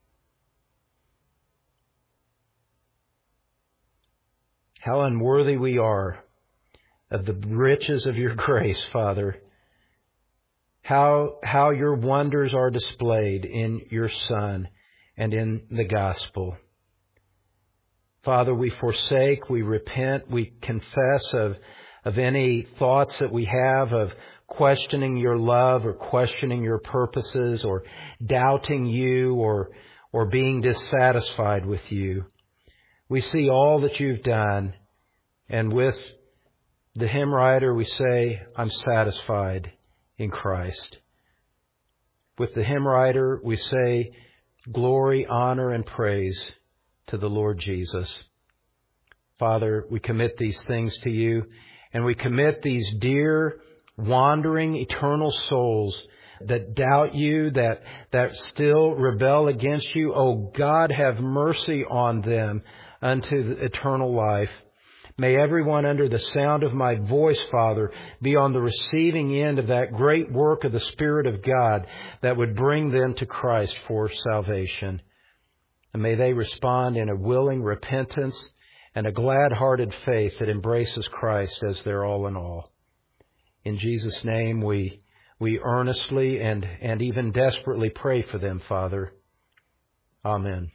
How unworthy we are of the riches of your grace, Father. how your wonders are displayed in your Son and in the gospel. Father, we forsake, we repent, we confess of any thoughts that we have of questioning your love or questioning your purposes or doubting you or being dissatisfied with you. We see all that you've done, and with the hymn writer we say, I'm satisfied in Christ. With the hymn writer we say, glory, honor, and praise to the Lord Jesus. Father, we commit these things to you, and we commit these dear, wandering, eternal souls that doubt you, that still rebel against you. Oh God, have mercy on them unto the eternal life. May everyone under the sound of my voice, Father, be on the receiving end of that great work of the Spirit of God that would bring them to Christ for salvation. And may they respond in a willing repentance and a glad-hearted faith that embraces Christ as their all in all. In Jesus' name, we earnestly and even desperately pray for them, Father. Amen.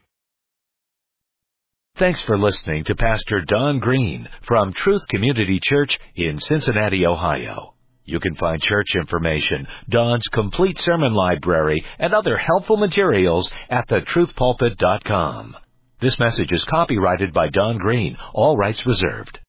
Thanks for listening to Pastor Don Green from Truth Community Church in Cincinnati, Ohio. You can find church information, Don's complete sermon library, and other helpful materials at thetruthpulpit.com. This message is copyrighted by Don Green, all rights reserved.